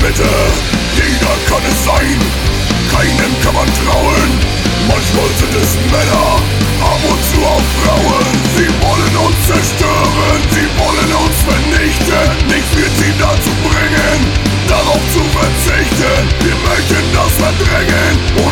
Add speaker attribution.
Speaker 1: Mitte, jeder kann es sein, keinem kann man trauen. Manchmal sind es Männer, ab und zu auch Frauen. Sie wollen uns zerstören, sie wollen uns vernichten. Nichts wird sie dazu bringen, darauf zu verzichten. Wir möchten das verdrängen.